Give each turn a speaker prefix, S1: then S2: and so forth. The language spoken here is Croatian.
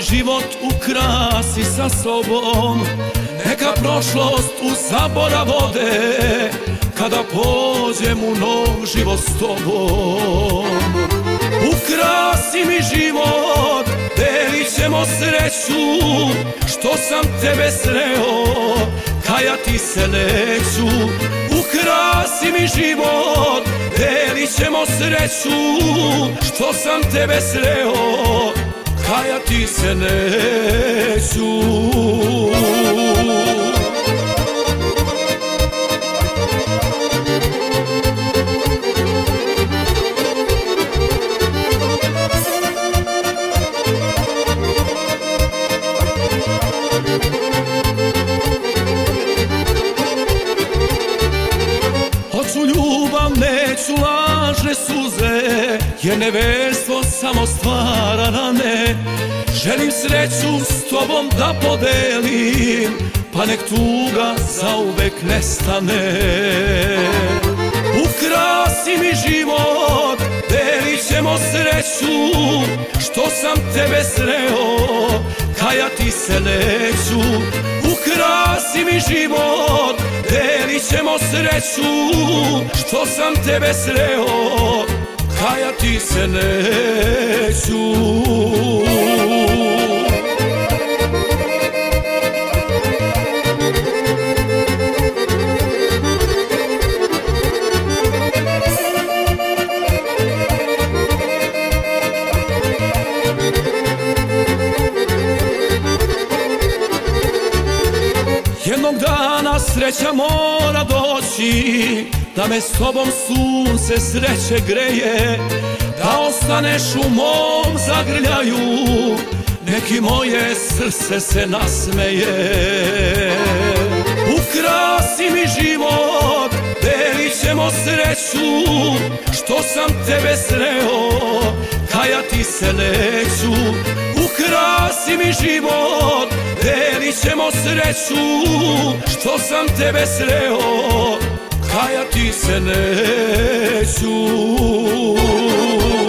S1: život ukrasi sa sobom, neka prošlost u zaborav ode, kada pođem u nov život s tobom. Ukrasi mi život, delit ćemo sreću, što sam tebe sreo, kajati se neću. Ukrasi mi život, delit ćemo sreću, što sam tebe sreo, kajati se neću. Hoću ljubav, neću lažne suze, jer neverstvo samo stvara rane. Želim sreću s tobom da podelim, pa nek tuga zauvek nestane. Ukrasi mi život, delit ćemo sreću, što sam tebe sreo, kajati se neću. Ukrasi mi život, delit ćemo sreću, što sam tebe sreo, kajati se neću. Jednog dana sreća mora doći, da me s tobom sunce sreće greje, da ostaneš u mom zagrljaju, neki moje srce se nasmeje. Ukrasi mi život, delit ćemo sreću, što sam tebe sreo, kajati se neću. Ukrasi mi život, delit ćemo sreću, što sam tebe sreo, kajati se neću.